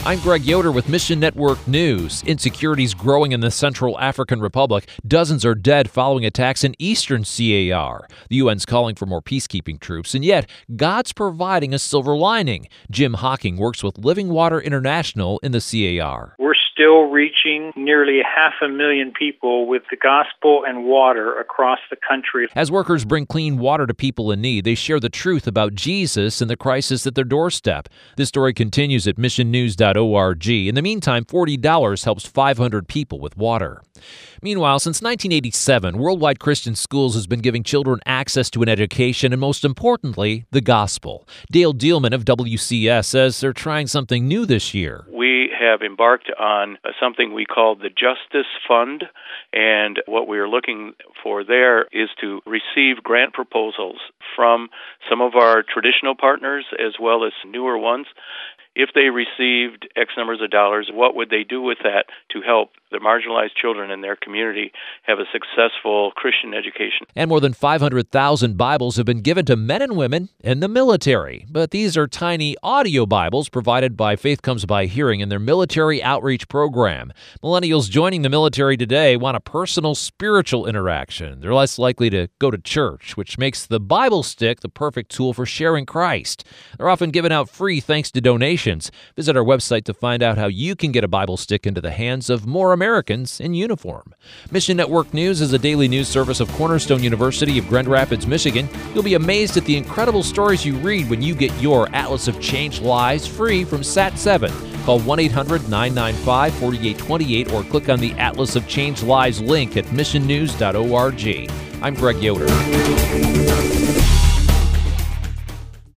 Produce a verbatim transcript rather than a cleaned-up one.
I'm Greg Yoder with Mission Network News. Insecurities growing in the Central African Republic. Dozens are dead following attacks in eastern C A R. The U N's calling for more peacekeeping troops, and yet God's providing a silver lining. Jim Hocking works with Living Water International in the C A R. We're still reaching nearly half a million people with the gospel and water across the country. As workers bring clean water to people in need, they share the truth about Jesus and the crisis at their doorstep. This story continues at mission news dot org. In the meantime, forty dollars helps five hundred people with water. Meanwhile, since nineteen eighty-seven, Worldwide Christian Schools has been giving children access to an education and, most importantly, the gospel. Dale Dealman of W C S says they're trying something new this year. We have embarked on something we call the Justice Fund, and what we are looking for there is to receive grant proposals from some of our traditional partners as well as newer ones. If they received X numbers of dollars, what would they do with that to help the marginalized children in their community have a successful Christian education? And more than five hundred thousand Bibles have been given to men and women in the military. But these are tiny audio Bibles provided by Faith Comes by Hearing in their military outreach program. Millennials joining the military today want a personal spiritual interaction. They're less likely to go to church, which makes the Bible stick the perfect tool for sharing Christ. They're often given out free thanks to donations. Visit our website to find out how you can get a Bible stick into the hands of more Americans in uniform. Mission Network News is a daily news service of Cornerstone University of Grand Rapids, Michigan. You'll be amazed at the incredible stories you read when you get your Atlas of Changed Lives free from S A T seven. Call one eight hundred nine nine five four eight two eight or click on the Atlas of Changed Lives link at mission news dot org. I'm Greg Yoder.